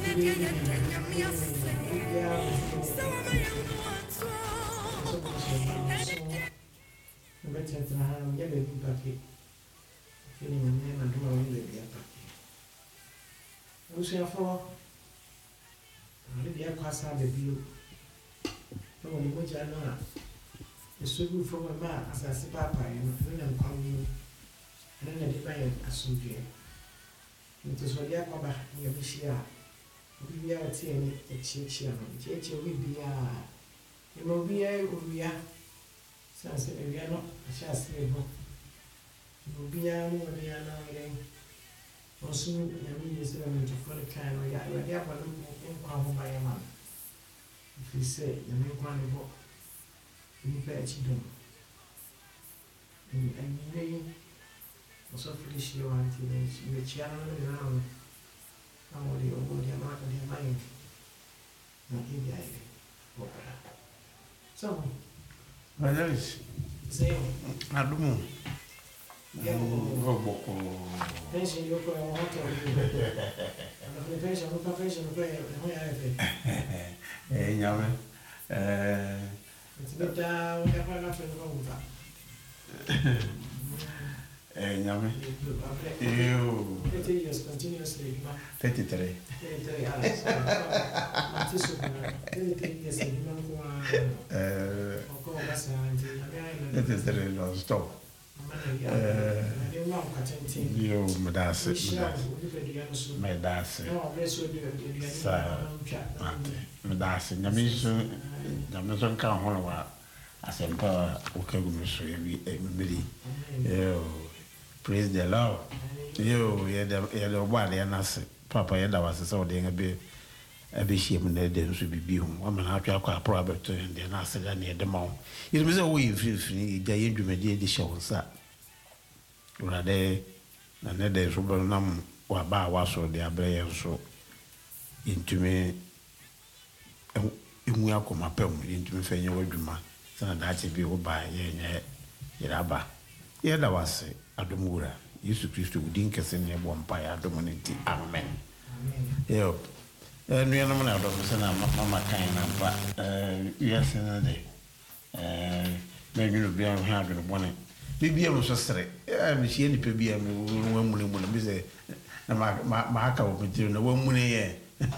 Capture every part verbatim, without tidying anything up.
The struggle from a man as I see Papa and I'm coming, and then I depend as soon as it is what they are about near Michia. We are seeing a church, church will be a. It will be a we are. Since we are not a chance label. It will be a more than an hour. Also, I mean, is going to follow the kind of yard where they are home by a man. If you say the new one book. Nipa echido and and me also finish your auntie the chiano around how the over the amount of their mind not in the idea so my name is say Adumu Roboko pension you for a hotel and the pension no profession play no ya eh nyame eh it's been down, we have nothing wrong with that. Eh, Yami. You. thirty years continuously. thirty-three. thirty-three hours. thirty-three years. Uh, thirty-three non stop. Yo, medase. Medase. Sa. Medase. Nyamiso. Nyamiso kan hono wa asempa okagumi so ebi ebiri. Yo. Praise the Lord. Yo, ye de ye de obo ade na se. Papa ye da wase se ode ngabe ebe hiem na de nso bibi hu. Wa ma na atwa kwa pro abeto de na se da na ye de ma ho. Yi me se wo yi frifri ja ye dwumade de hye wo sa. Urade na ne de so bo nam wa ba wa so de abre ye so. Intumi emu akoma pam intumi fenye wadwuma. Sana da che bi wo ba ye nye ye raba. Ye da wase adomura Yesu Kristo udin kese ne bo mpa ya adom ne ti amen. Yo eh nu yana na adom se na mama kan na ba eh yes na de eh me nyu bi an ha do bone bibi am so sere eh me hie ni pe bi am wo mu ne mu ne bi se na ma ma aka wo bi na wo mu ne ye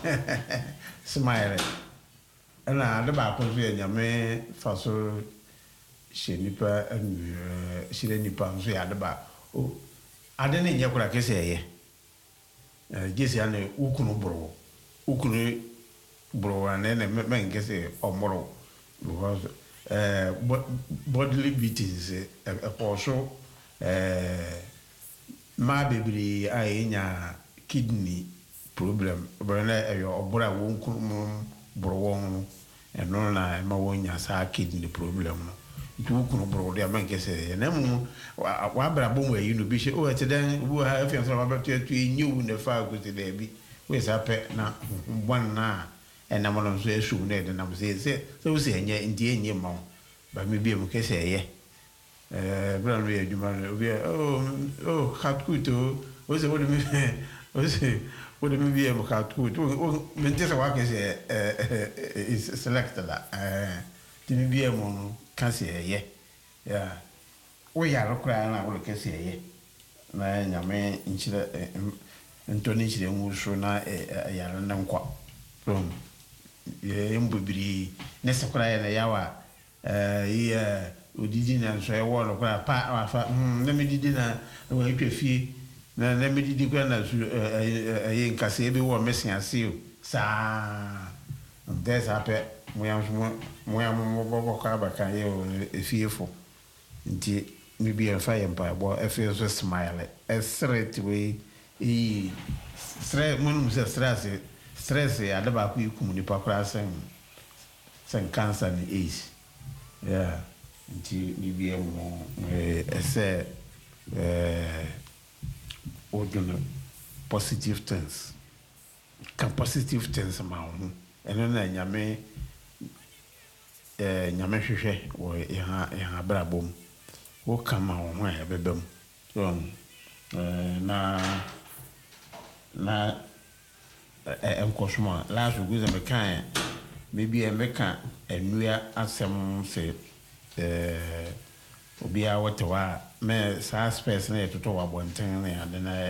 smile na de ba ko so ya nyame fa so she nipa anu she le nipa so ya de ba o ade ne nye kura kese ye eh jesi ane ukunu bro ukunu bro ane ne me ngese omoro because eh bodily beatings e also eh ma bebiri ayenya kidney problem bana eyo obura wo nkunu bro won eno na ma wonya sa kidney problem no tu kuno bro de amankese na mu wa bra bom wa yi no bi she o ete dan bu ha afian so ba tu tu nyu ne fa ko te de bi we sa pe na bon na ena mo no so esu ne de na mo se se so se enye ndi enye mo ba mi bi mo kese ye eh bra no ye juma no bi oh oh khat kuto o se wo de mi o se wo de mi bi mo khat kuto o men te sa wa kese eh select la eh ti mi bi mo no kasi ye ya o ya ro kra na wo kasi ye na nyame nchire ntoni nchire nwuso na ya ro na nkwa from ye mbubiri ne se kra ye na yawa eh ye odidi na so ye wo ro kra pa afa na me didi na wo etwefie na na me didi kra na su ye nkase ebe wo mesia se o sa ndesa ape moya moya mo bobo ka ba kan ye o efiefo nti mi bi en fa ye mpa bo efe so smile esret we e stress monum se stress stress ya da ba ku ikum ni pa kra sen sen cancer ni AIDS yeah nti mi bi mo ese eh odono positive things can positive things ma ho eno na nyame eh nyame hwehwe wo ya ya brabom wo kama wo ho ya bebem so eh na na enkosoma last week we can maybe a meka enua asem se eh obi a what wa me sa space na etoto wa bonten na ade na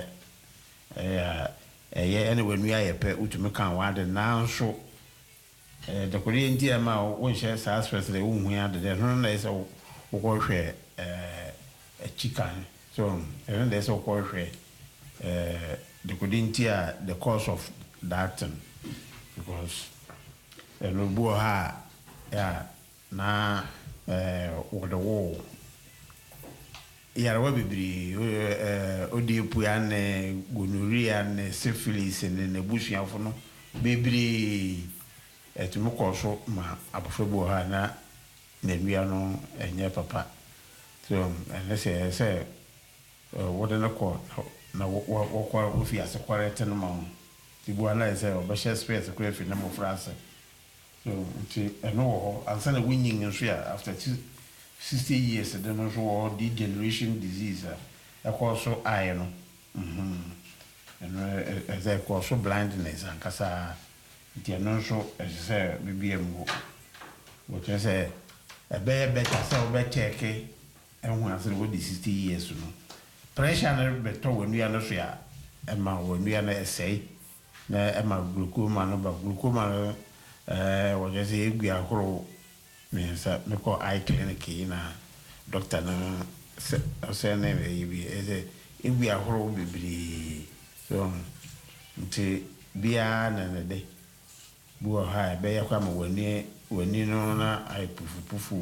eh eh anyway nua ye pe utumi kan wa de na nso eh de kori nti ama wo nhye sa space le wo hu ya de no na ese wo ko hwe eh a chicken so even there's a ko hwe eh de kori nti a the cause of that thing, because no bo ha ya na eh wo de wo yarawa bibiri eh odipu ya ne gonorrhea ne syphilis ne ne busuafo no bibiri etimo koso ma abofo bo ha na na nwia no enye papa so ene se se wo de na ko na wo wo ko ofi ase kware no ma tibu ala se obeshe space ko efi na mo France so nti eno wo ansa na winning nso ya after sixty years the no so degeneration disease e ko so eye no mhm eno e ze ko so blindness ankasa nti eno so e se bibiem go wo che se e be better se o be check e hu ansa wo di sixty years no pressure na beto wonu ya no so ya e ma wonu ya na esei na e ma glaucoma no ba glaucoma eh wo je se egu akoro me sa me ko eye clinic na doctor na se se na e bi e egu akoro bibiri so nti bia na na de bu ha be ya kwa ma woni woni no na ai pufu pufu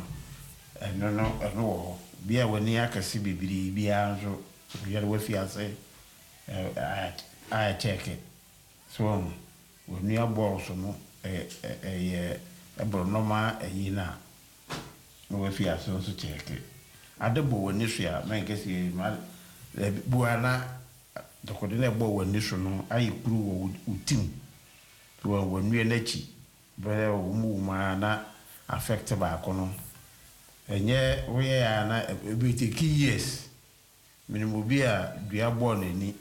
no no no bia woni akasi bibiri bia so bia we fi ase eh ai check it so woni abo so no eh eh eh bro normal eh na no we fi ase so check it adebo woni so ya man kesi ma buana dokode na ebo woni so no ai kuru wo utim to woni na chi be wo mu ma na affect ba kono enye we ya na be take years minimum bi a dua born ni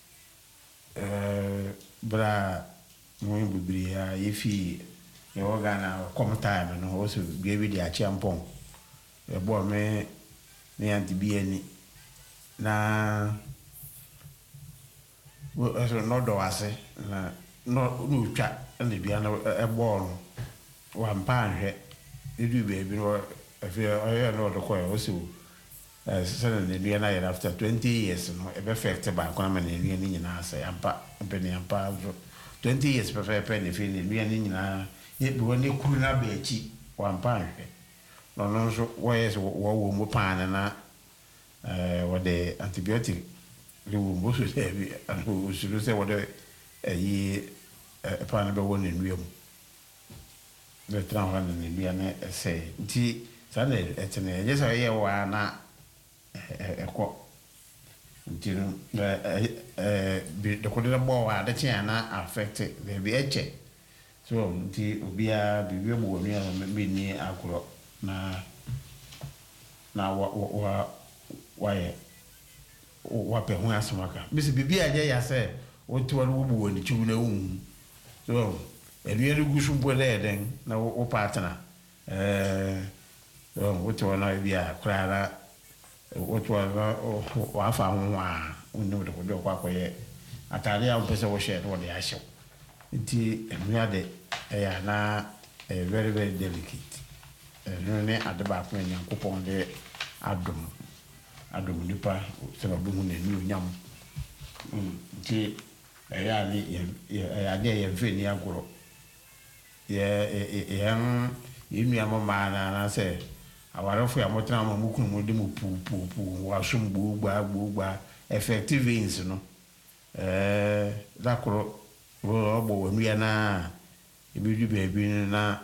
eh bra mo bibiri ya yefi e organa come time no also bi bi dia champon e bo me me anti bi ani na wo so no do ase na no no twa na bia na e bo no wa mpa nhwe edu be bi no afi ayo no do ko e o so eh se na bia na ya after twenty years no e be effect ba kwa ma na ni ni nyina ase ampa be ni ampa twenty years prefer pen fi ni ni ni nyina ye bi woni kuru na be achi wa mpa nhwe no no so wo yes wo wo mo pan na eh wo de antibiotic le wo mo so se bi o so se wo de yi pan be woni nwiem le tran ni bi na ese nti sane etene je so ye wa na eko nti no eh eh bi de ko de bo wa de tia na affect the bi eche so nti obi a bi bi bo woni a me ni akoro na na wa wa wa ye wa pe hu asomaka bisi bibi a je ya se wo to wo bo woni chiwu na wu so enu enu gusu bo le den na wo partner eh so wo to na bi a krara wo to na wa fa hu a unu de ko do kwa ko ye atare a pese wo share wo de a hyew nti enu ade e ya na very very delicate enu ne ade ba ko nyankopon de adom adom nipa se ba bu hu na enu nyam nti e ya ni e ya de ye mfe ni agoro ye ye yan inu amama na na se awarefo ya motena ma mukunu mo de mo pu pu pu wa sum gbugba gbugba effective veins no eh dakoro wo bo wonu ya na ebi du beebi na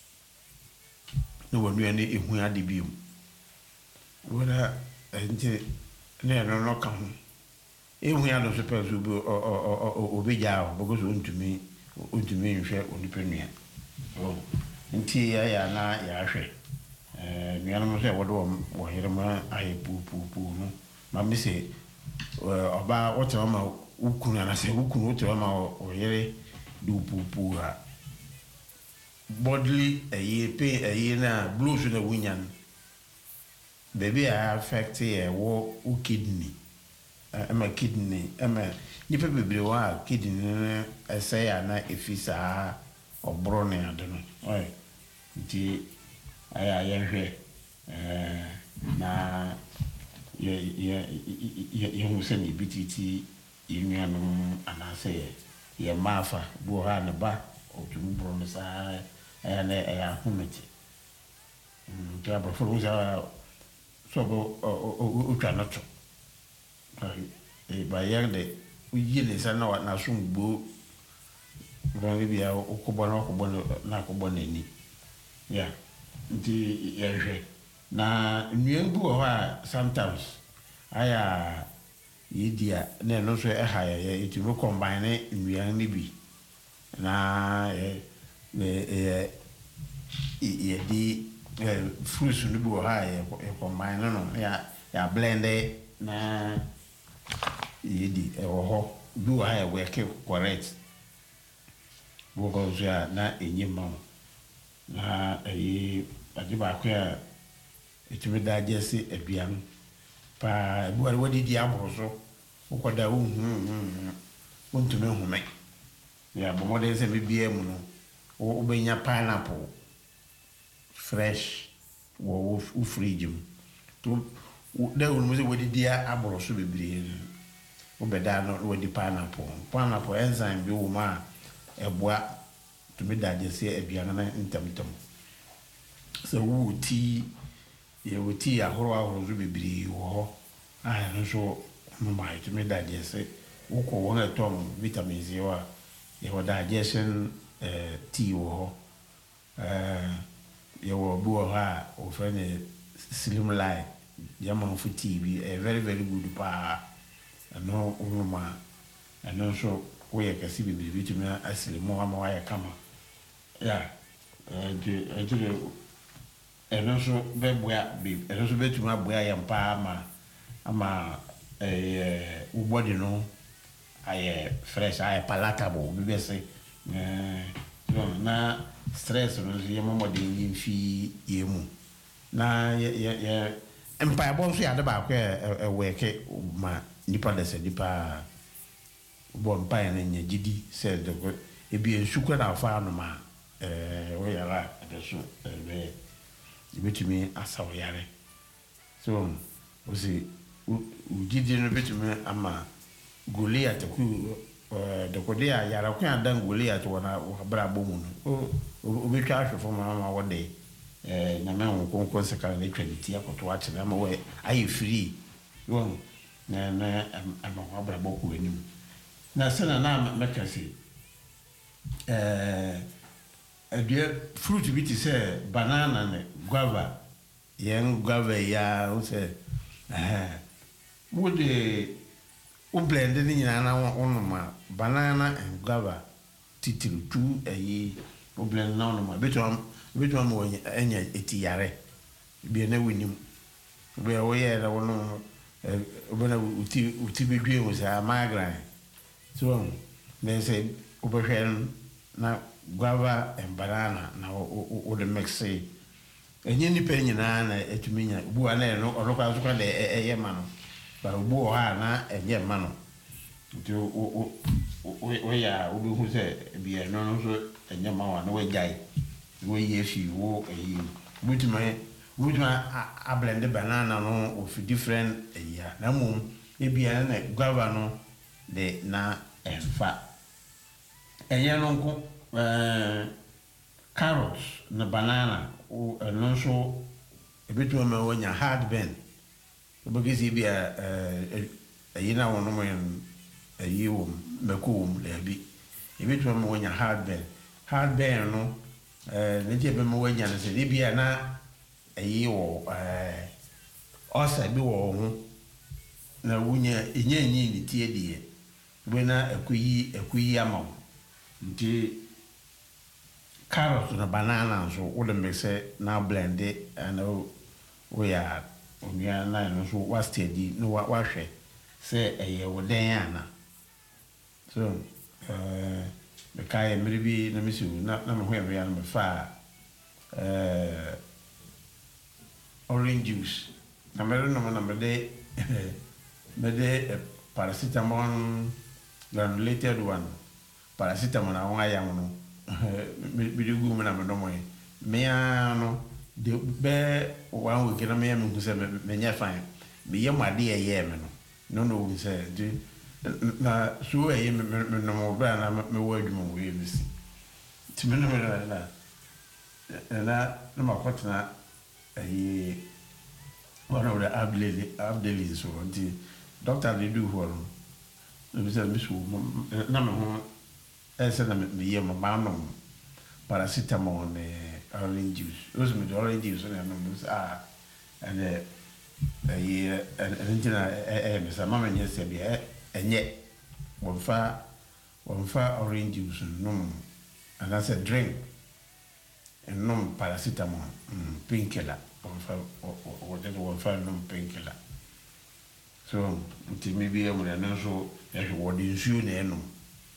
no wonu ya ne ehu ade biom wona enti ne no no ka ho ehu ya no so pe so o o obeja o because ontumi ontumi nhwe onipenia oh nti ya ya na ya hwe eh mi ana mo se wodo wo hirema ai pu pu pu no ma mi se oba wote ma ukunu na se ukunu to ma o yere du pupu a bodily ayi pain ayi na blues na wunyan baby I affect e wo u kidney ama kidney ama nipa bebre wa kidney ese ya na efisa obro ne adono oi nti aya yenhwe eh na ye ye ye hu se ni bititi yinuanum anase ye mafa bo ha ne ba otumu bro ne sa aya ne aya humeti mm to aba for uza so bo o twa na to e ba yerde uyi le sa na na so ngbo ron bi ya okobo na okobo na okobo na ni ya nti yehwe na nnuangu ho a sometimes aya yidia na no so e ha ya it will combine nnuan ni bi na e e e di fruits no bi ho ha ya combine no ya ya blend na yidi e ho ho do ha ya work correct wo ko ja na enyima na eyi ajiba kwa etime da jesi aduan pa bu ari wadi di abroso ukoda hu hu untume hume ya bo modern se bibie mu no wo benya pineapple fresh wo u fridge mu to da hu mo se wadi di abroso bibire wo beda no wadi pineapple pineapple enzyme bi wo ma eboa to me da jesi aduan na ntamtam so wo ti ye wo ti ahoro ahoro zo bibiri wo ho ah no so no mai to me da jesi wo ko won etom vitamins ye wa ye wo da jesi eh ti wo ho eh ye wo bu ho ha o fe ne slim line ya man fu ti bi a very very good pa no no ma no so wo ye kasi bibiri bi to me asile mo ama wa ya kama ya eh de eh de eno so be boa bi eno so betuma boa ya mpa ama ama eh ubodi no aye fresh aye palatable bi be say eh na stress no ye momo de yimfi yemu na ye ye mpa bo so ya de ba kwa e weke ma nipa de se nipa bo mpa ya nya gidi se de e bi ensuko na fa no ma eh wo ya la de so eh betumi asaw yare so osi ugidi no betumi ama Goliath ku eh de kodia yara ku adan Goliath wona bra bomu no o betwa ahwefo ma wode eh na me won konkon seka na twaliti akoto a kire ma we ayi free won na na ama bra boku anim na sana na mekasi eh adua fruit bi ti say banana ne guava yen guava ya o say eh wo de o blend ni nyina na wonu ma banana and guava titiru tu ayi o blend na wonu ma beto beto ma wonya enya etiyare bi na winim bi o ye da wonu eh obana uti uti bedwe wo say magra so they say o behwen na guava and banana na o o the mix say enye ni pe nyina na etuminya bu ana no orokwa so kwa de eye ma no ba bu ha na enye ma no nti o o o ya o bi hu se bi no no so enye ma wa no we jai we ye fi wo eyi butuma butuma a blend banana no of different eya na mum e bi ana na guava no de na enfa enye no nko eh carrots na banana o no so ebetu ma wonya hard ben obogezi bia eh ayina wono mo ayiwo mekum lebi ebetu ma wonya hard ben hard ben no eh ne je be ma wonya na se bia na ayiwo eh osa bi wo ho na wonya enye enye ni tie die we na akuyi akuyi ama nti carrot na banana so wo dem say na blend it and we are onua na no so wa steady no wa hwe say eye wo den ana so eh me kai me bi na me si na na me ho ya na me fa eh orange juice na me no na me de me de paracetamol granulated one paracetamol na wa ya no me bi de gu me na me no mo me ya no de be one week na me ya me hu se me nya fine me ye ma de ye me no no no we say de na so e me no mo bra na me wo adwuma wo ye bisi ti me no me na na na na ma kwatna eh one of the abdeli abdeli so the doctor they do for no me say me so na me ho e say na me ye ma ma no paracetamol ne orange juice those me the orange juice na no me say ah and eh eh and na eh me say mama nye say bi eh enye wonfa wonfa orange juice no and I said drink and no paracetamol mm, painkiller wonfa wonfa wonfa no painkiller so until maybe I'm gonna so ya what is you na no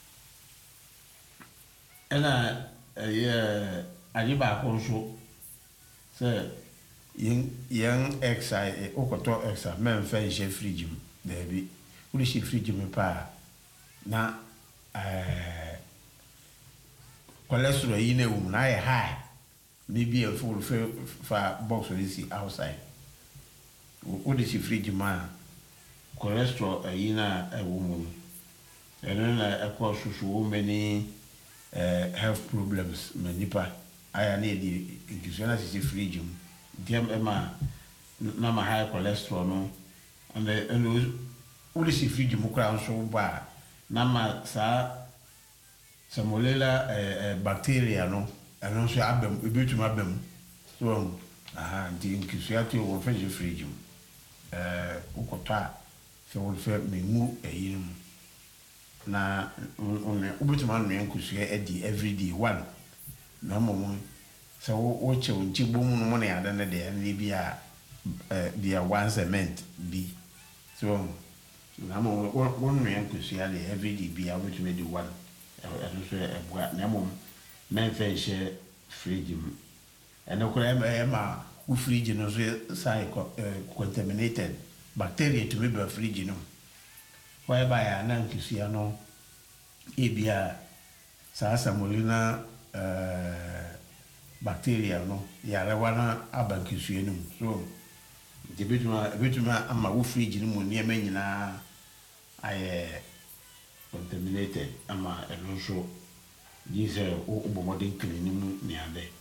ena eh ali ba ko so say yen yen exercise okoto exercise men fa je fridge there bi uli shi fridge me pa na eh cholesterol yi na wu na ye high maybe a full fa box we see outside uli shi fridge ma cholesterol yi na e wu mu eno na e ko susu many uh, health problems me nipa aya na di inclusion as is fridge mu dem ema na ma high cholesterol no and the and uli si fridge mu kra nso ba na ma sa samolela eh, eh, bacteria no eno so abem ebetuma abem so aha di inclusion ati wo fa fridge mu eh ukota so wo fa mengu eyin mu na on ubetuma no yankusuya edi everyday one na momo so wo che wonchi bomu no na ya na de na bia eh bia one cement bi so na mo won no yankusuya de everyday bia ubetuma di one e so e bua na mom men fe she fridge mu ene ko e ma u fridge no so sai contaminated bacteria to be fridge no whereby ya na nkisuya no ebia sa samolina eh bacteria no ya rewa na abankisuya no so de betuma betuma ama wo fridge no mu ne ma nyina aye contaminated ama eno so these o bomodin clean mu ne ade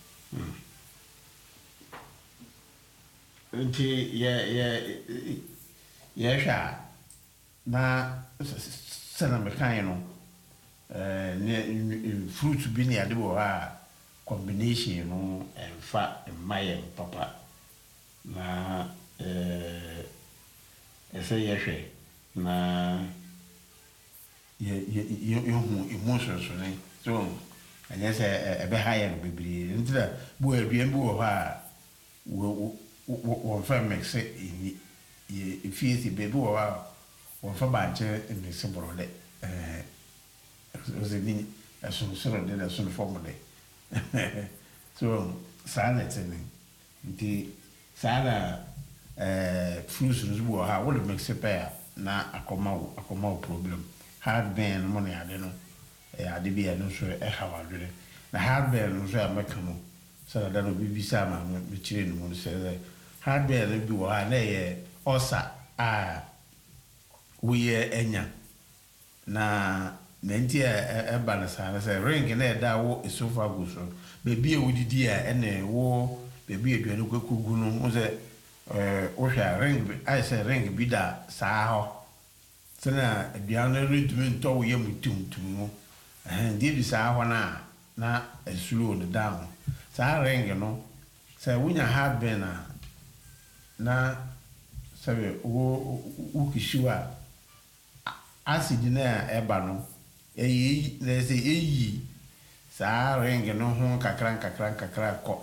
nti ye ye ye sha na sana mekan no eh ne fruit bi ne ade bo ha combination no emfa emaye papa na eh ese ye hwe na ye ye ye hu emotions ne so anya se ebe ha ye no bibiri ntira bo aduan bi wo ha wo wo fa mix e ye ifie be bi wo ha wo fa ba che ne se borole eh oze ni aso so de na so form de so sana tene nti sana eh fruits no bo ha wo mix pair na akoma akoma problem hard burn mo na ade no e ade bi no so e ha wa dwere na hard burn no so ameka no so da no bibi sa ma me kire no mo so hard burn bi wo ha na ye osa a we enya na nenti e ba na sa na say ring na e da wo esophagus so bebi e wodidi a ene wo bebi e dwere kwakugu no mo se eh wo hwa ring I say ring bi da sa ho sana aduane ritumi nto wo yam tumtum mo eh ndi bi sa ho na na slow the down sa ring no say wunya hard burn na na sabe wo ukishiwa acid na eba no eyi na say eyi sa ring no ho kakran kakran kakra ko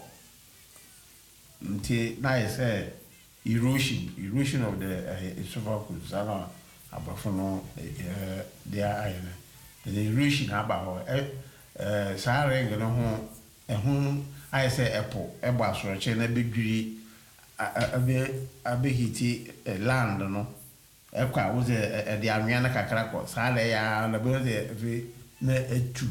nti na say erosion erosion of the uh, esophagus sana abafo no eh dia ayene the rush na aba ho eh saa ring no ho ehun I say apple ebo asoroche na bedwiri abe abe hiti land no ekwa wo ze e de anwea na kakra ko saa le ya na be ze na etu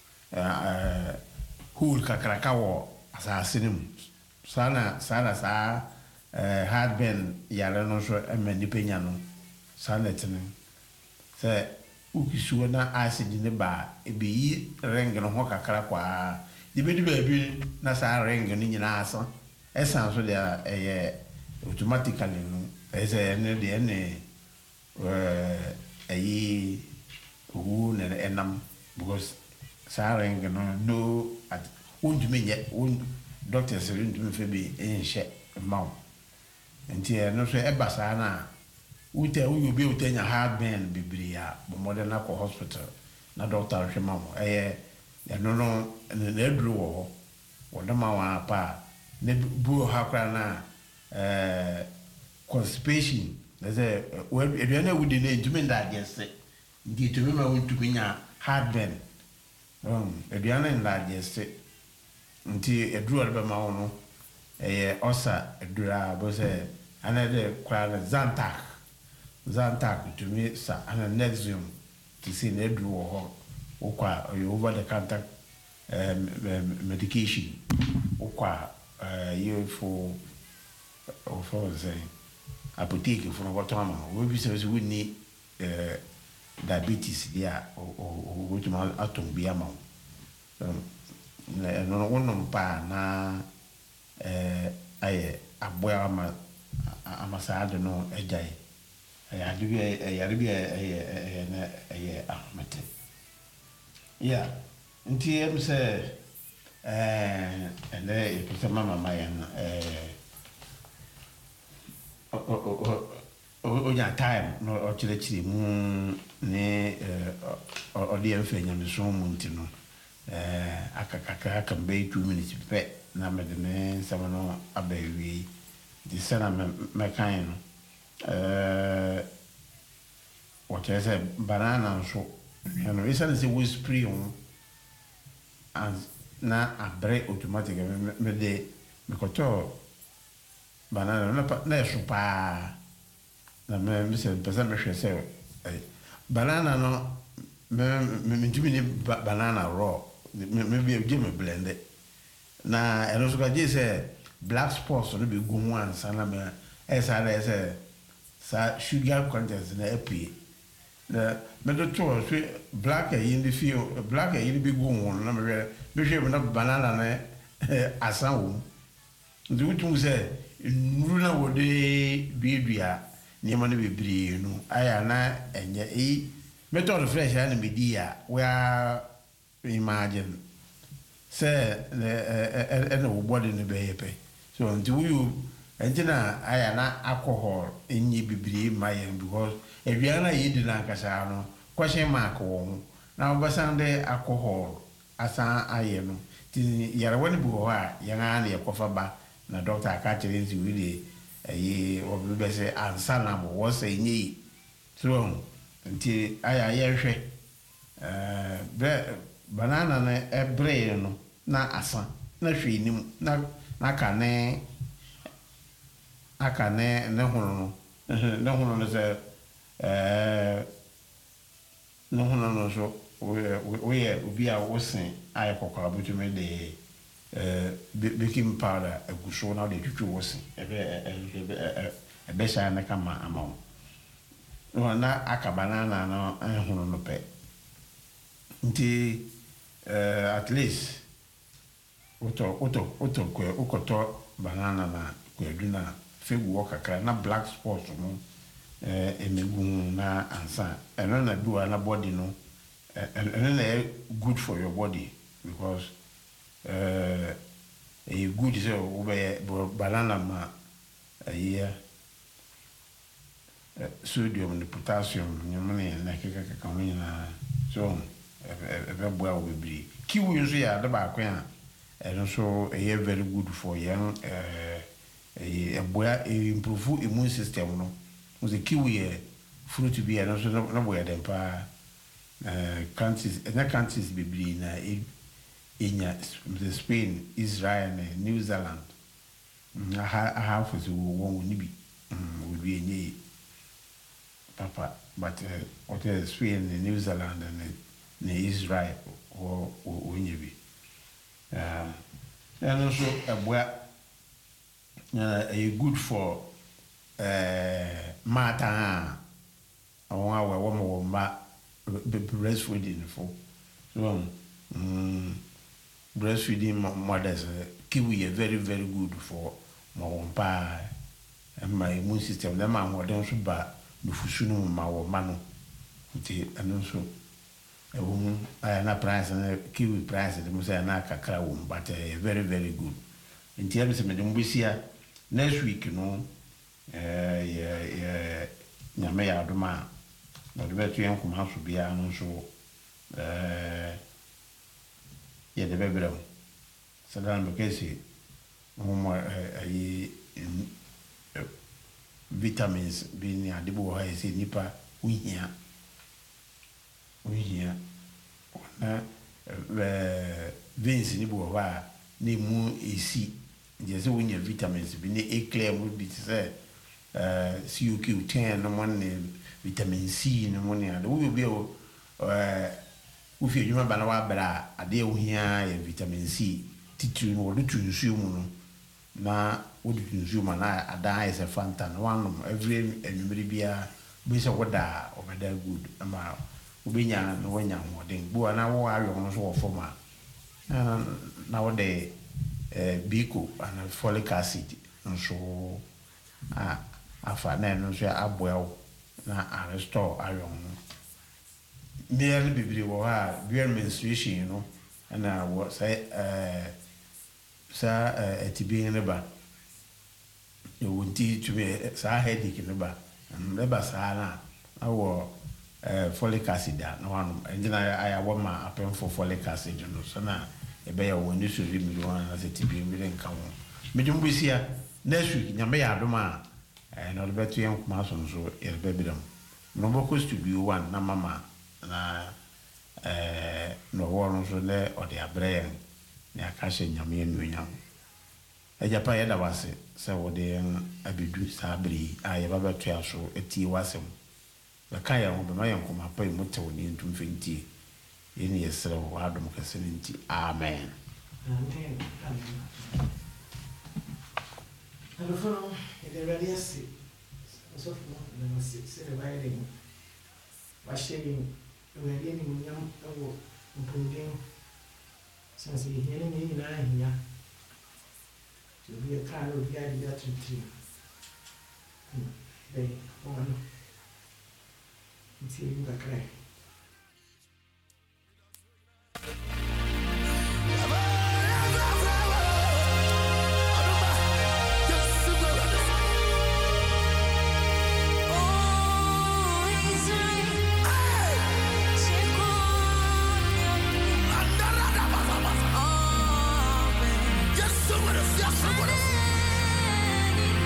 eh hul kakra ka wo asase ne mu sana sana saa eh hard ben yare no so emani penya no sana tene se ukisuo na acid ne ba ebeyi ring no ho kakra kwa di be di be na saa ring no nyina aso esan so dia eh automatically no ese ne de ne eh ayi hu ne enam because saa ring no no at won't me yet won doctors won't me fe be enhye maw enti no so e basa na uta uyo be utanya hard ben bibria bo modern ko hospital na doctor hwe maw eh ya no no na edru wo wo da ma wa pa ne bu ha kra na eh constipation there's a we e na wudi na ntumi nda agese ndi tumi ma wutumi nya hard ben um e bia na nda agese nti edru alba ma wo no eh osa edura bo se anade kwa na zantac zantac tumi sa ana nexium to see na edru wo ho ukwa over the counter um, medication ukwa uh, you for or for say apotheke for what time we be say we need uh, diabetes there or or what ma atom bia ma um no no pa na eh aye aboya ama amasade no ejai ya de bi ya de bi eh na eh ahmete yeah nti em say eh ene e pese mama maya eh o o o o ya time no o chire chire mu ne eh o de enfenya me so mu nti no eh akakaka aka be two minutes pe na me de ne sama no abawi di sana me kan no eh what I say banana so you know isa se we spray on and na abre automatic me de me koto banana na pa na supa na me me se pesa me hwe se banana no me me ntumi ni banana raw me be je me blend na eno so ka je se black spots no be go ho ansa na me esa na ese sa sugar content na apie na me do to so black in the field black in the go ho na me be hwe na banana na asan wo ndi utum se nuru na wo de duadua ni ma na bebri no aya na enye e method fresh na me di ya we are imagine say eh no body no be yepe so until you entina aya na alcohol enyi bibiri mayen because ewiana yedi na nkasa no question mark wo na obasande alcohol asa aye no ti yare woni bu ho a yana na yekofa ba na doctor aka chere nti we dey eh obi be say ansa na bo wo say nyi so nti aya ye hwe eh be banana na ebre no na asa na hwe nim na na ka ne aka ne ne hono no ne hono no se eh ne hono no so we we obi a wosen ay kokora butumi de eh baking powder eguso na de twitwi wosen ebe ebe ebe sha na kama amao no na aka banana no hono no pe nti eh at least oto oto oto ko okoto banana na ko eduna fegu wakakra na black spots no eh emegu na ansa eno na do na body no eno na good for your body because uh a good is over banana ma yeah sodium and potassium nyamane na keka keka na so ebe boa we bibiri kiwi nso ya da ba akwa eno so e very good for young eh e boa improve immune system no the kiwi fruit bi eno so na boa dem pa uh, countries and countries bebree na enya the Spain, Israel, and New Zealand. I have was one nibi would be any papa, but what is Spain and New Zealand and Israel or when you be. Um, and also a boy a good for uh, Martin. I want a woman breastfeeding for so um, breastfeeding mothers. Kiwi is very very good for my pie and my immune system. Them man what them should buy the fusunu ma wo mano. And also a woman I am not price and kiwi price. They must say na kakra wom, but uh, very very good. In terms of me, we see next week, you know. Uh, yeah yeah. Nyame ya adoma. Na de betu yan kuma so bia no so eh ye de bebrem sadan bekesi mo ayi vitamins bi ni adebo ha ese nipa uhia uhia na eh veins ni bo ha ni mu esi je se wonya vitamins bi ni eclair mu bi se eh C O Q ten no one vitamin C no money and we be eh we fi adwuma ba na wa bra ade ohia ya vitamin C titiri no do tunsu mu no na wo do tunsu ma na ada is a fanta no one every anybody bia be say woda obeda good ama obenya no wanya hoden bu na wo ayo no so for ma na wo de eh biko and folic acid so ah afa na no so aboa na restore iron nearly bibiri wo ha dual menstruation you know and I was say uh sa etibi ne ba you would teach me sa headache ne ba and ne ba sa na awo uh folic acid na one and then I I want my append for folic acid you know so na e be ya woni so ri mi one na etibi mi den kan wo me dum bi sia next week nyame ya adoma and all better young mason so is baby them. No more to be one, na mama, na eh, no one so there or their brain, near cashing Yami and William. A Japan was it, so they a bit sabri, I have ever tried so a tea was him. The Kaya of the Mayan come up pay much into infinity. In yes, sir, Adam Cassinity. Amen. Amen. And from the radius, so from the six riding, washing, wearing young improving since he hearing me nine here to be a car of the idea to three. They one until the crack.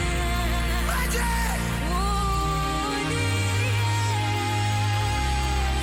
Magic!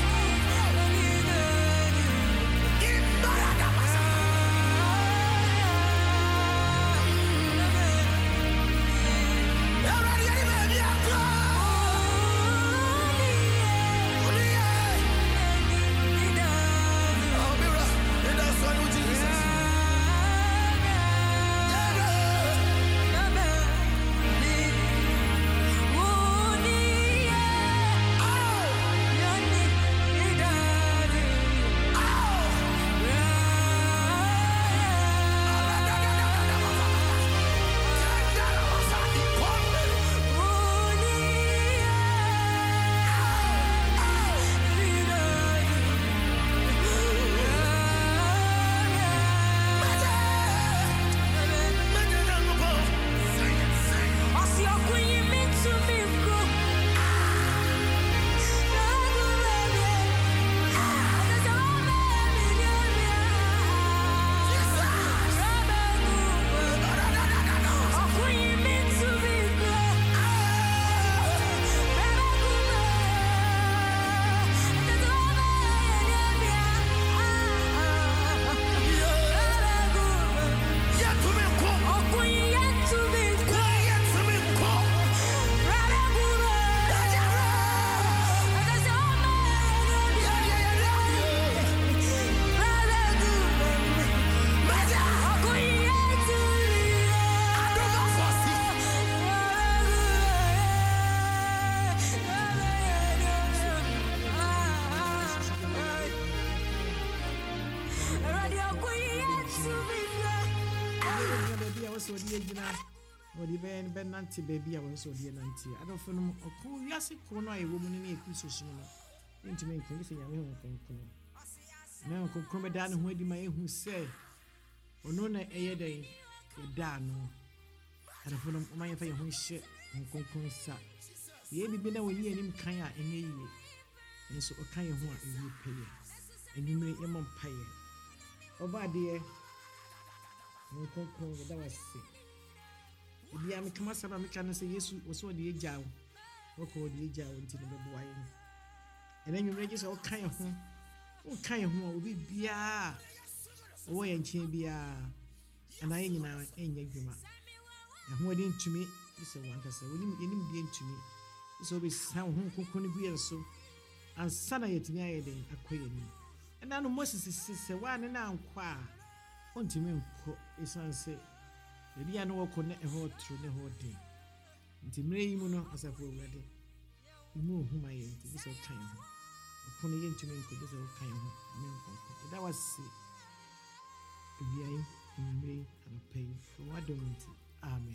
baby, I was so dear, you know. Or the Ben Ben Nanti baby, I was so dear Nanti. I don't feel a cool Yassi corner, a woman in a piece of sooner. Into me, anything I won't come. Now, come down where the man who say, or no, a day, a dano. I don't feel my fire who shit and concon sat. Ye be been away him kaya and ye. And so a kaya who you pay. And you make your mom pay. Oh, bad dear. No concon, that was sick. If you am a commander, I can say yes, was so the jaw. Or call the jaw until the boy. And then you register all kind of home. What kind of home will be beer? Oh, and chamber. And I ain't now ain't your and who didn't to me is a one say, when you didn't be into me. It's always sound who couldn't be so. And son, I yet near day acquaint me. And I know Moses is a one and now qua. On to me, is answer. Maybe I know connect a whole through the whole day. Until May Muno as I've already. You move whom I am, this all kind of. Upon the intimate could this all kind of. That was see. If you are in May and pay for what don't it. Amen.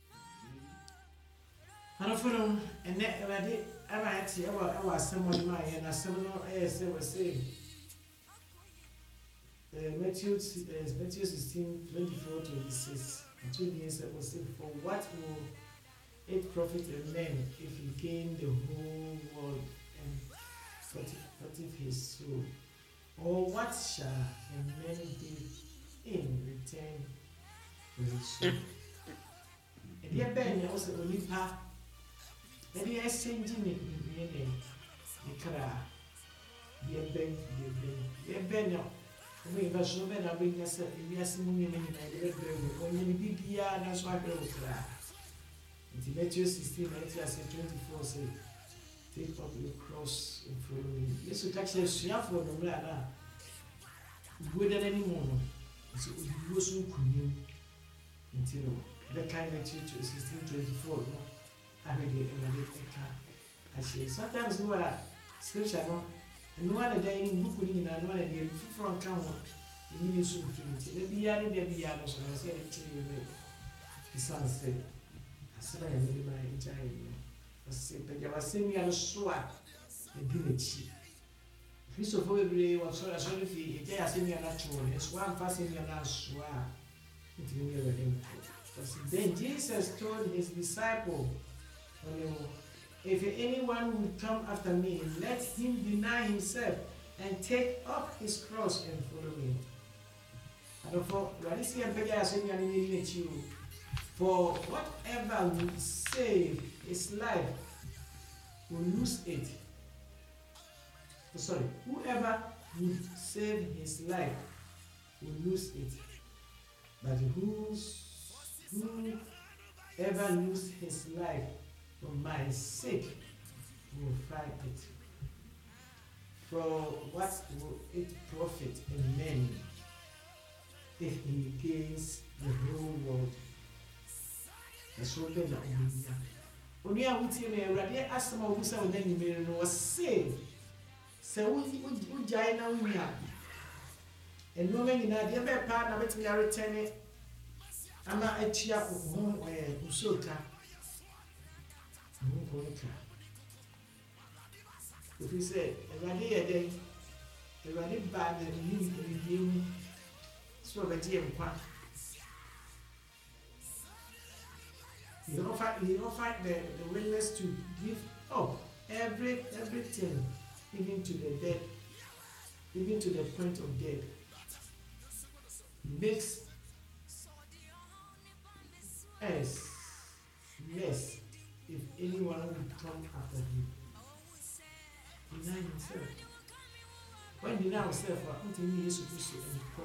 And for and that I did ever actually ever was someone my and a seminar as I was saying. Matthew Matthew sixteen twenty four to twenty six. Two years I was saying, for what will it profit a man if he gain the whole world and forfeit his soul? Or what shall a man give in return for his soul? And yet, Ben also only pa. And he is changing it in the name. The car. Dear Ben, dear Ben, dear Ben. We have so many of us. We are seeing in the when you be here, that's why we will cry. In Matthew sixteen, Matthew twenty-four say, take up your cross and follow me. Yes, we catch a share for the brother. Good than anyone. So we also could until the kind of teacher sixteen twenty-four. I read it and I did I say sometimes you are scripture and no one day in book in another day from count. You need to the beard and the beard. So I said it to you. The son said, I said, I made my entire. I said, but you are saying me a swat and didn't cheat. First of all, every day was so sorry for you. They are saying me a natural. It's one passing your last swat. Then Jesus told his disciple, if anyone will come after me, let him deny himself and take up his cross and follow me. And for for whatever will save his life will lose it. Sorry, whoever will save his life will lose it. But who's, whoever loses his life for my sake will find it. For what will it profit a man if he gains the whole world? That's what they are. Only I would say, I rather ask them who said, then you may know, say, so we giant now we have. And no man in a dear partner, which we are returning. I'm not a chair of home where Usoka. If we say, a radi a day, a radi bad and you review, so a dear quack. You don't fight, you don't fight the, the willingness to give up every everything, even to the dead, even to the point of death. Makes us less if anyone would come after him. Deny himself. When deny himself, I don't think he is supposed to end.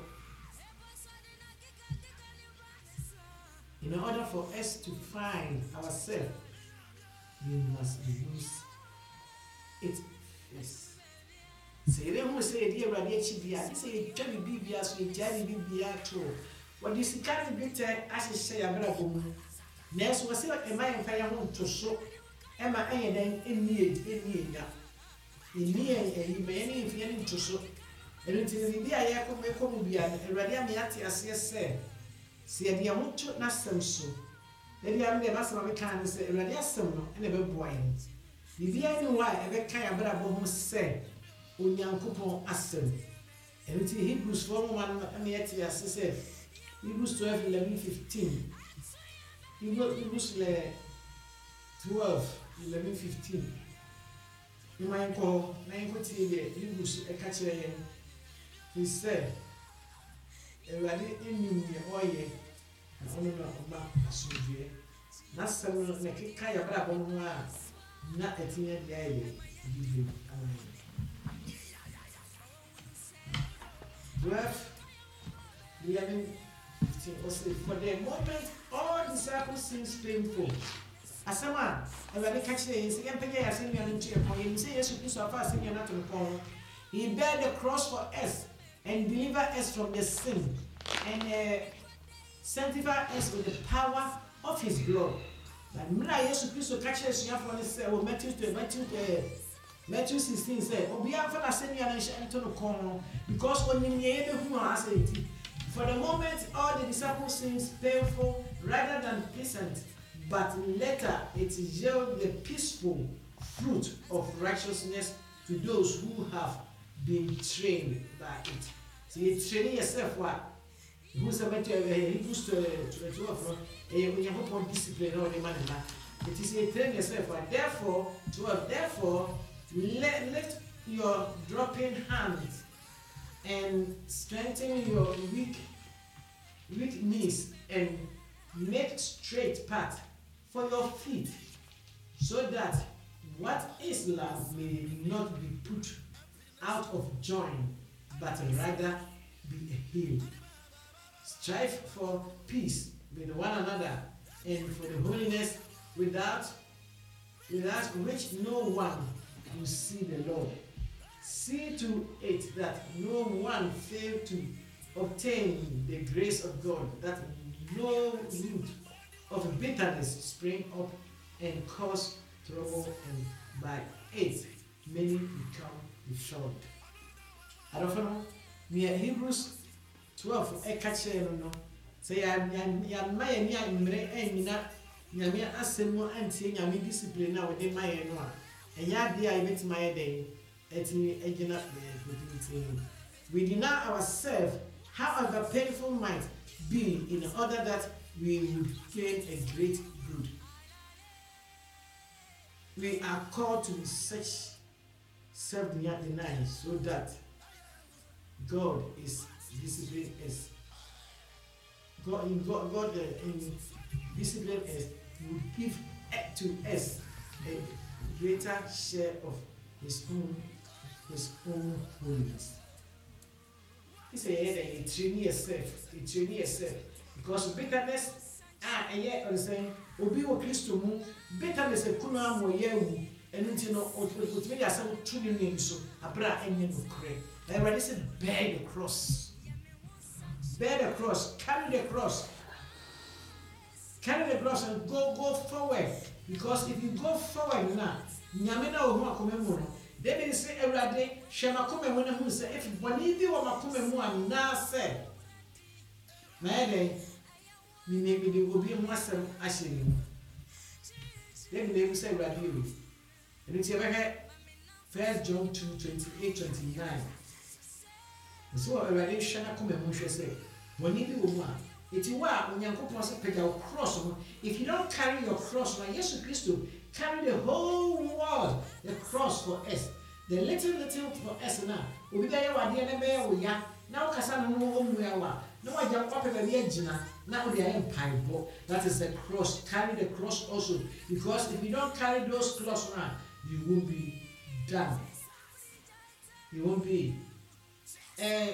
In order for us to find ourselves, we must lose it first. Say, they who say, dear Radiachi Bia, say, Johnny Bibia, so Johnny Bibia, too. What is the kind of bitter as I say, I'm going to go. Nurse was like a man fire home to show Emma and then in need, in need. In near a man if you need to show. ɛno nti ne biribi a yɛkɔ mɛkɔ mu bia no awurade ame ate aseɛ sɛ sɛ yɛde ɛho to n'asɛm so ɛde am deɛ n'asɛm a meka no sɛ awurade asɛm no ɛna ɛbɛboa yɛn biribiara ne hɔ a ɛbɛka yɛ abrabɔ ho sɛ onyankopɔn asɛm ɛno nti Hebrews four one ɛna yɛte ase sɛ Hebrews twelve eleven fifteen Hebrews twelve eleven fifteen Yɛma yɛnkɔ na yɛnkɔ tie deɛ Hebrews ɛka kyerɛ yɛn fi sɛ awurade anim nea ɔyɛ na ɔno na ɔma asomdwoeɛ n'asɛm no na ɛkeka yɛ abrabɔ no ho a na ɛtumi ade ayɛ bibim ama yɛn twelve eleven fifteen ɔsɛ for the moment all disciples seems painful asɛm a awurade ka kyerɛ yɛn sɛ yɛmpɛgya yɛ asɛnnua no nto yɛ pɔn yɛnim sɛ Yesu Kristo afa asɛnnua no ato no pɔn he bear the cross for us and deliver us from the sin and uh, sanctify us with the power of his blood. But mmerɛ Yesu Kristo ka kyerɛ asuafoɔ no sɛ wɔ Matthew Matthew Matthew sixteen sɛ obiara mfa n'asɛnnua no nhyɛ nto no kɔn no because onim nea yɛbɛhu a asɛ nti for the moment all the disciples seems painful rather than pleasant, but later it yields the peaceful fruit of righteousness to those who have been trained by it. So you train yourself what? Who's a better Hebrews twelve when you have more discipline or the man. It is a train yourself what? Therefore, twelve, therefore, let, let your dropping hands and strengthen your weak weak knees and make straight path for your feet, so that what is love may not be put out of joint, but rather be healed. Strive for peace with one another and for the holiness without without which no one will see the Lord. See to it that no one fail to obtain the grace of God, that no root of bitterness spring up and cause trouble, and by it many become defiled. I don't know. Near Hebrews twelve, I catch it no. Say I am my near Mre and Yamia Asemo and saying I mean discipline now within my annual. And yet, dear, I met my day at me again up there. We deny ourselves, however painful might be, in order that we would gain a great good. We are called to be such self-denying so that God is disciplining us. God in God, God uh, in discipline us will give to us a greater share of His own, His own holiness. He said, "Yeah, you train yourself, you train yourself, because bitterness, ah, and yet I'm saying, obi wo Kristo mu, bitterness e kunu amo yewu, enu nti no otumi ya say tuni ni so, abra enye no kre. And when he said, bear the cross, bear the cross, carry the cross, carry the cross, and go go forward. Because if you go forward now, nyame na wo akome mu no, they be say Ewurade hwe makome mu na hu say if boni bi wo makome mu ana say na ede mi ne bi de obi mu asem ahye ni. They be say Ewurade you. And it's here First John two twenty-eight twenty-nine. So Ewurade hwe na kome mu hwe say boni bi wo mu a iti wa onyankopon say pega your cross no. If you don't carry your cross, like Jesus Christ carry the whole world, the cross for us, the little little for us now. Obi ga ya wade na be ya wo ya na okasa no no omu ya wa na wa ja kwa pebe ya gina na odi ya empaibo. That is the cross. Carry the cross also, because if you don't carry those cross now, you won't be done. You won't be. Uh,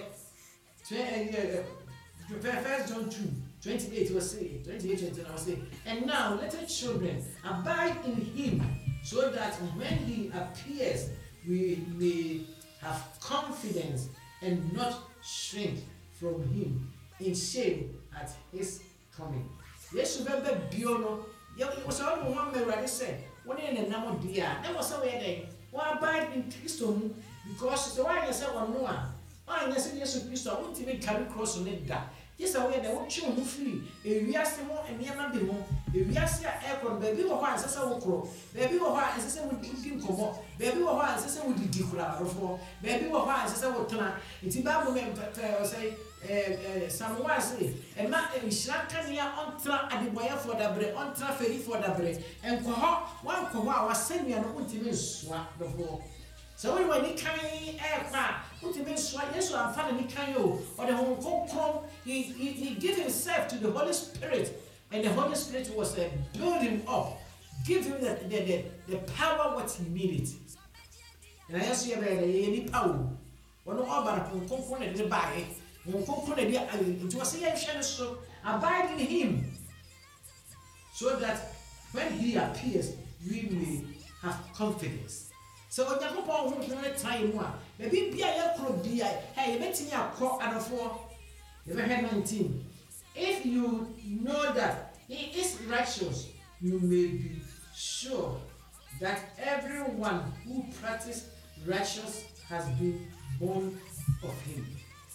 First John two twenty-eight was saying, twenty-eight twenty-nine was saying, and now little children abide in Him, so that when He appears, we may have confidence and not shrink from Him in shame at His coming. Yes, remember Biono. You was all one me say, when in the name of dear, that was so way. Well, abide in Christ, because the way you say one more. Ah, yes, yes, Christ, I want to make carry cross on it. Yes, I wear the watching who free. A reason more and near my demo. A reason aircon, baby, or why, as I will crow. Baby, or why, as I would give him come up. Baby, or why, as I would declare before. Baby, or why, as I would turn. It's about women, say, some say, and not a shanka near on tra at the wire for the bread, on tra ferry for the bread. And cohort, one cohort was sending an ultimate swap before. So when he carry aircraft, put him in swat, yes, I'm finding he can you, or the Hong Kong Kong, he, he, he gave himself to the Holy Spirit, and the Holy Spirit was uh, building up, give him the, the, the, the power what he needed. And I ask you about any power. When all about Hong Kong Kong and the buy, Hong Kong Kong and it was a young so abide in him, so that when he appears, we may have confidence. So when you go on the time one, maybe be a crop be hey, letting your crop and a four, you had nineteen. If you know that he is righteous, you may be sure that everyone who practices righteousness has been born of him.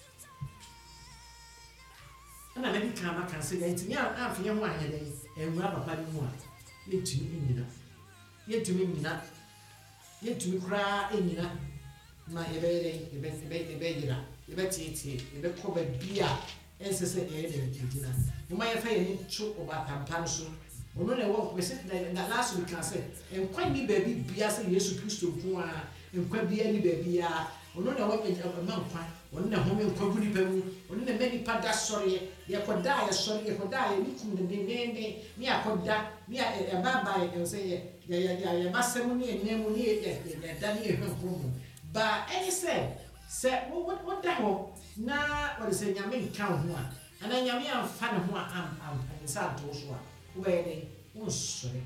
And I maybe come back and say, I'm for young one and we have a party one. Yet to me, enough. Yet to me, enough. Yet to cry in enough. My ebede, ebede, ebede, ebede, ebede, cover beer, and say, Edina. You might have any choke about Pampanso. Or no, what we said that last week, I said, and quite me baby, Biasa, yes, Christo, and quite be any baby. Or no, what a month, one the home in Koguni Peru, one the many padas, sorry, you could die, sorry, you could die, you couldn't name me, me, I could die, me, a bye and say, yeah, Massamuni and Nemuni, Danny, but any said, said, what, what the hell? Now, what is saying, I mean, count one, and then you mean, I'm fan of one, I'm, I'm, and Santos one, where they, oh, sorry,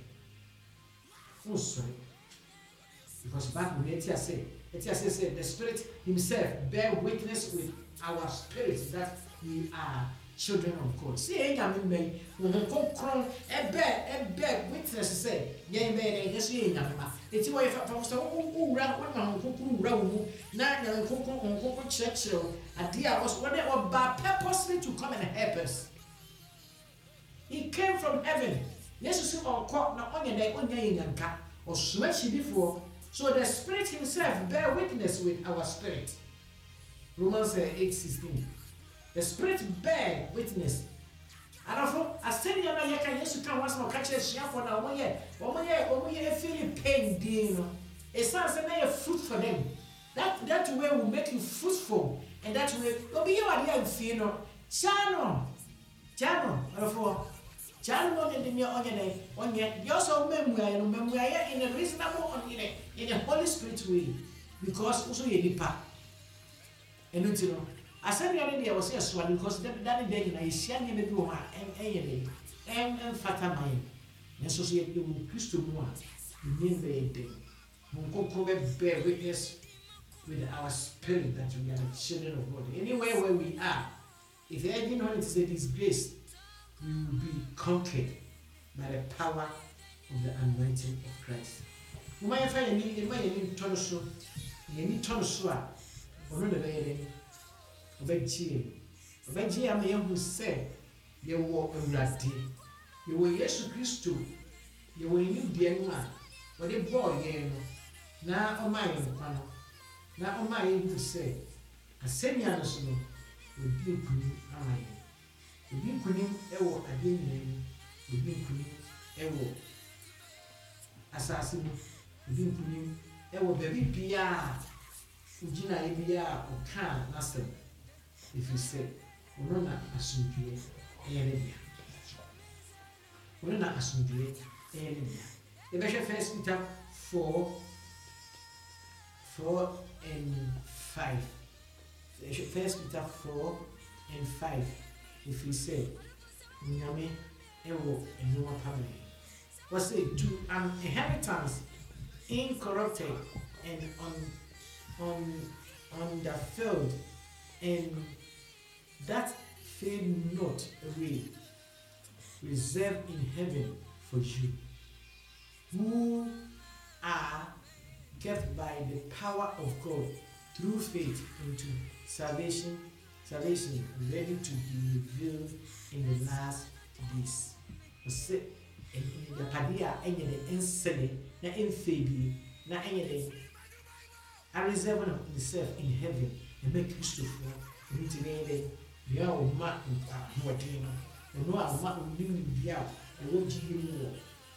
oh, sorry, because back when they say, it has said the Spirit Himself bear witness with our spirits that we are children of God. See, I mean, me when we come crawl, a bear, a bear witness say, "Yea, bear, yes, ye, Yamma." It's why if I was so, oh, round one, who round, now, the Coco church, a dear was what they were by purposely to come and help us. He came from heaven. Yes, you see, or caught not on your day, on your cat, or smash before. So the Spirit Himself bear witness with our spirit. Romans eight sixteen. The Spirit bear witness. And I said, you know, you can use to come once more catch a share for now. One year, one year, one year, feeling pain, you know. It sounds like a fruit for them. That that way will make you fruitful, and that way will be your idea of you know. Chano, Chano, or Child wanted in your own day, on yet, you're so memory and memory in a reasonable in a, in a Holy Spirit way, because also you depart. And you know, I said the other day I was here swallowing because that day I share me the door and a and and fata mine. And so you will Christo more, you mean the day. Munko bear witness with our spirit that we are the children of God. Anywhere where we are, if you didn't want to say this grace, we will be conquered by the power of the anointing of Christ. You might find any any tonoso, any tonosoa, or no the baby, a veggie. A veggie, I may who said, you walk a ratty. You were Yesu Christo, you were in the one, but a boy, you know. Now, on my own, now on my own, who said, a semi anasino would be good. Obi nkunim ewo ade nyinam obi nkunim ewo asase mu obi nkunim ewo baby bia ugina e bia oka nasem if you say ono na asundue eyere bia ono na asundue eyere bia e be hwe First Peter four four and five. First Peter four and five. If he say, Nyame, Ewo, and Noah Pamela, was say to an inheritance incorrupted and on on on the field, and that fade not away, reserved in heaven for you, who are kept by the power of God through faith into salvation, salvation ready to be revealed in the last days. Ɔsɛ ɛyɛpade a ɛnyɛ de nsɛde na ɛmfɛ bi na ɛnyɛ de a reserve himself in heaven and make Christopher ɛno nti ne yɛ de bia a ɔma ahoɔden no ɛno a ɔma ɔnim bia a ɛwɔ gyigye mu wɔ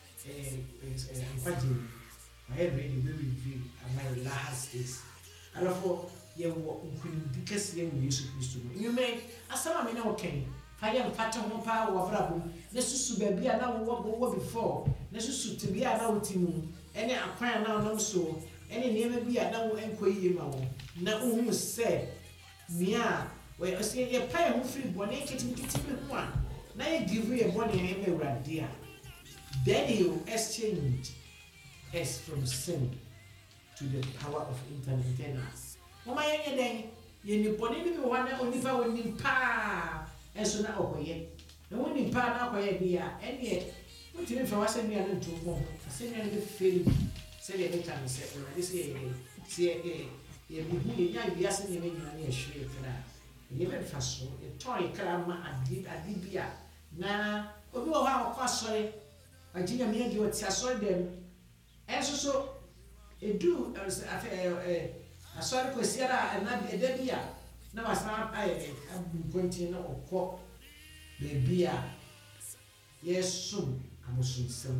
nkwagye mu ɔyɛ ready to reveal at my last days. Alafo yɛwɔ nkunimdi kɛseɛ wɔ Yesu Kristo mu. Nnwuma asɛm a me na wɔkɛn fa yɛ mfata ho paa wɔ abrabɔ mu na susu baabi a na wɔwɔ wɔ before na susu tebea a na wɔte mu ɛne akwan a na ɔnam so ɛne nneɛma bi a na wɔn nkɔ yie ma wɔn na wohu sɛ nea wɔyɛ ɔsɛ yɛpa yɛn ho firi bɔne nketenkete bi ho a na yɛgive yɛ bɔne a ɛma Awurade a then he will exchange us from sin to the power of eternal. Mama yɛnyɛ dɛn yɛni bɔne bi wɔ hɔ na onipa wɔ nim paa ɛnso na ɔkɔyɛ na wɔn nim paa na ɔkɔyɛ bi a ɛneɛ wotumi fɛ wasɛm bi a no ntom ho asɛm bi a no bɛfiri sɛdeɛ ɛbɛka no sɛ Awurade sɛ yɛyɛ sɛ yɛ yɛbihu yɛnya wiase nneɛma nyinaa ne yɛhwere kra yɛde bɛfa so yɛtɔn yɛ kra ma ade ade bi a na obi wɔ hɔ a ɔkɔ asɔre agye nyame adi ɔte asɔre dɛm ɛnso so edu afɛ asɔre kɔsiara a ɛna ɛda bi a na wasan ayɛ abunkɔnten na ɔkɔ beebi a yɛsom abosomsɛm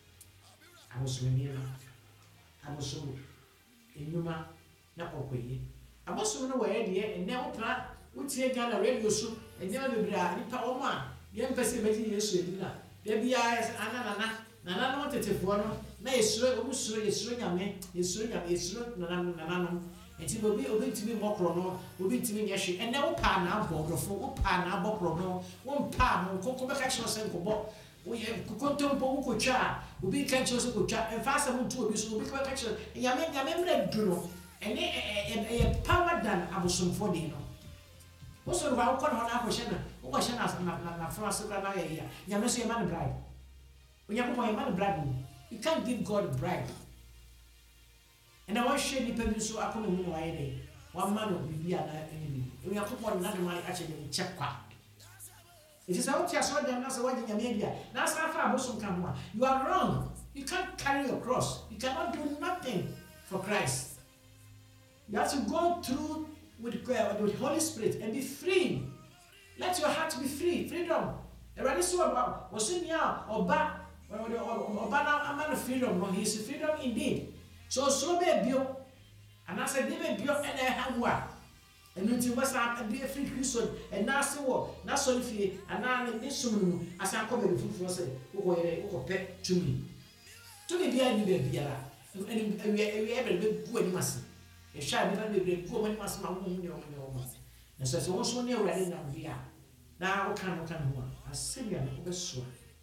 abosom nneɛma abosom nnwuma na ɔkɔyɛ abosom no wɔyɛ deɛ ɛnɛ wopra wotie Ghana radio so nneɛma bebree a nipa wɔn a yɛmpɛ sɛ bɛgye Yesu adi na da biara ananana nana no tetefoɔ no na yɛsuro ɔmu suro yɛsuro nyame yɛsuro nyame yɛsuro nana nananom nti obi obi ntumi mmɔkorɔ no obi ntumi nyɛ hwe ɛnɛ wo paa na abɔ ɔdɔfo wo paa na abɔ korɔ no wo mpaa mo nkɔnkɔ bɛka kyerɛ sɛ nkɔbɔ woyɛ kokontompo wo kɔtwa a obi ka kyerɛ sɛ kɔtwa ɛmfa asɛm nto obi so obi bɛka kyerɛ nyame nyame mmerɛ du no ɛne ɛyɛ power than abosomfoɔ de no wo sɔre hɔ a wokɔ ne hɔ no akɔhyɛ no wokɔhyɛ no nafo ase kora no ayɛ yi a nyame so yɛma no bribe onyankopɔn yɛma no bribe no you can't give God a bribe. And I want to share the people so I come in my day. One man will be an enemy. We are put another man actually check qua. It is out here, so them as a wedding in media. That's how far Bosom come on. You are wrong. You can't carry your cross. You cannot do nothing for Christ. You have to go through with the with Holy Spirit and be free. Let your heart be free. Freedom. Already so about was in here or back or a man of freedom. No, he is freedom indeed. So so be bio and I said be bio and I have one and until was up be a free Christian and now say what now so if you and now in this room as I come the food for say who pet to me to me be any baby and we able to go any mass a shy never be go any mass my woman your woman and so also near ready now be now can can one as senior over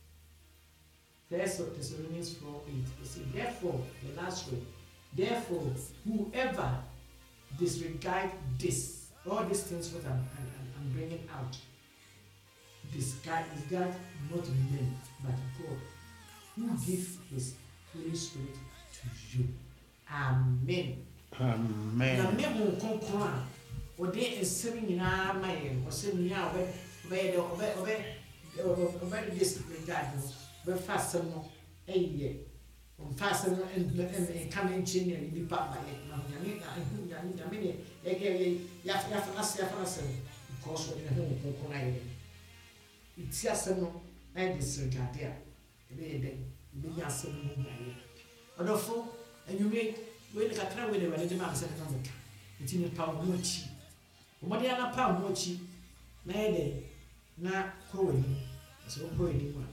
First Thessalonians four eight. It says, therefore, the last word, therefore, whoever disregard this, all these things what I'm, I'm, I'm bringing out, disregard, disregard not men, but God, who gives His Holy Spirit to you. Amen. Amen. The men who come crown, or they is sitting in our mind, or sitting now, where the obey disregard. But faster no, eh, yeah. On faster no, and and coming chin and be part by it. Now, Yanita, and I mean, they gave Yaf Yafas Yafas, because we're in the home for it's just no, and disregard there. They be just a moon. Although, and you make when the cat with the relative man said, it's in a pound mochi. What the other pound mochi, nay, na crowing, so crowing one.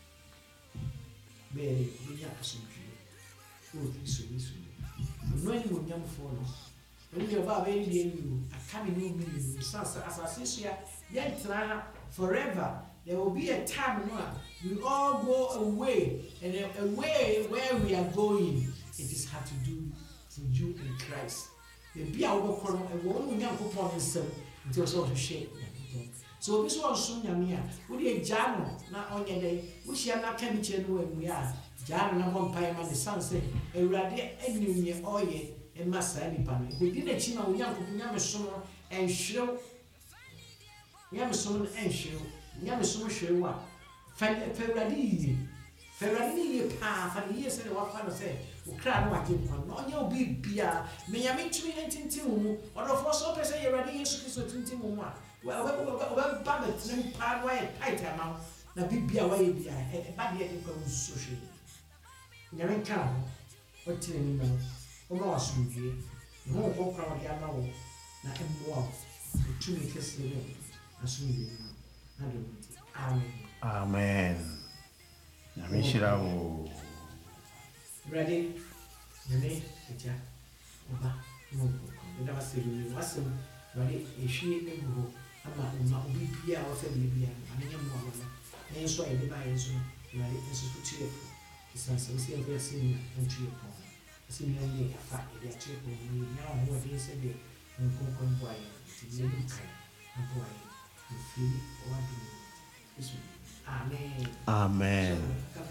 Bere biya asomdwe o Kristo Yesu no ani mo nyam fo no when you ba very dey you akame no mi you sasa asase so ya yentra forever. There will be a time no we all go away and a way where we are going it is hard to do for you in Christ. The bia wo ko no e wo no nyam ko pon nsem nti o so to share. So this one soon yamia, would you jano na onye day, which ya na can be genuine we are. Jano na one pie man the sun say, a radia egg oye and massa any pan. We did a china young Punyama sono, ɛnhyerew nyamesom no ɛnhyerew nyamesom hyerew a fa Awurade yie fa Awurade ne yie paa fa ne yie sɛ ne wafa no sɛ wokra no wagye nkwa no ɔnyɛ obi bia me nyame ntumi ne ntintim wo mu ɔdɔfoɔ sɛ wopɛ sɛ Awurade Yesu Kristo tintim wo mu a wobɛba bɛtena paa no wayɛ tight ama wo na bibia wayɛ bia ɛba deɛ de kwa wo nsuo hwee nyame nka ho ɔtene ne mu ɔma wasomdwie ne ho nkɔkora wɔde ama wo na ɛmmoa wo ɔtumi kɛseɛ ne asomdwie no na de wo nti amen amen nyame hyira wo Awurade nyame agya ɔba ne ɔnkɔkɔ meda wasɛ bi wasɛm Awurade ɛhwie agu hɔ ama ɔma obi bia a wɔsɛ biribia no ane nyɛ mmoa wɔ no na nso a yɛde baayɛ nso no Awurade nso so tuyɛ fo ɛsiane sɛ wosi yɛmfa yɛsɛ nna ntuyɛ pɔn ɛsɛ nna yɛ afa yɛde akyerɛ pɔn no yɛnya ahoɔden sɛ deɛ nkɔnkɔ mboa yɛ nti yɛnim kae aboa yɛ ɛfiri ɔwadom Yesu amen amen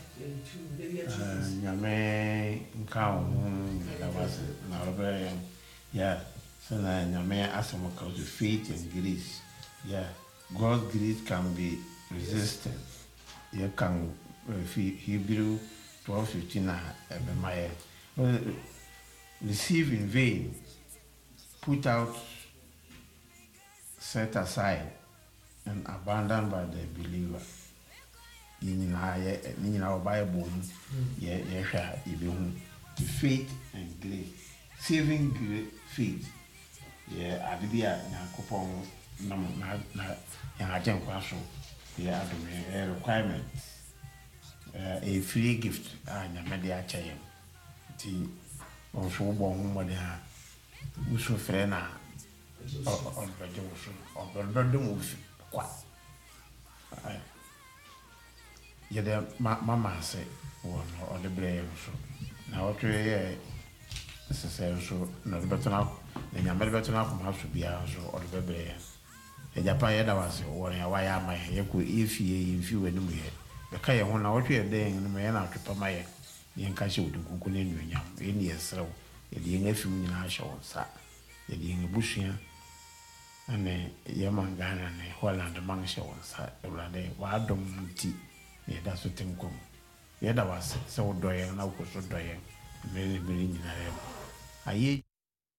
nyame nka wo ho medawase na wɔbɛyɛ yɛn yeah sɛna nyame asɛm ka so faith and grace yeah God's grace can be resisted you can uh, Hebrew twelve fifteen a ɛbɛma yɛ receive in vain put out set aside and abandoned by the believer ne nyinaa yɛ ne nyinaa wɔ Bible mu yɛ yɛhwɛ a yɛbɛhu faith and grace saving grace faith yɛ ade bi a Nyankopɔn nam na na yɛn agye nkwa so yɛ adom yɛ requirement a free gift a nyame de akyɛ yɛn nti ɔnso wobɔ ho mmɔden a wosu frɛ na ɔbɛgye wo so ɔbɛdɔm wo fi kwa yɛde mama ase wɔ no ɔde brɛ yɛn so na wɔtwe yɛ sesɛ nso na ɔde bɛtena na nyame de bɛtena akoma so biara nso ɔde bɛbrɛ yɛn agyapa yɛda wase wɔ ne wayɛ ama yɛn yɛkɔ yɛfie yɛmfi w'anim yɛ bɛka yɛn ho na wɔtwe yɛ dɛ yɛn no ma yɛn atwepa ma yɛn yɛnka hyɛ wo nkuku ne anuonyam yɛne yɛserɛ wo yɛde yɛn afi mu nyinaa hyɛ wo nsa yɛde yɛn abusua ɛne yɛma Ghana ne Holland man hyɛ wo nsa Awurade w'adom nti na yɛda so te nkɔm yɛda wase sɛ wodɔ yɛn na wokɔ so dɔ yɛn mmere ne mmere nyinaa yɛ ayɛ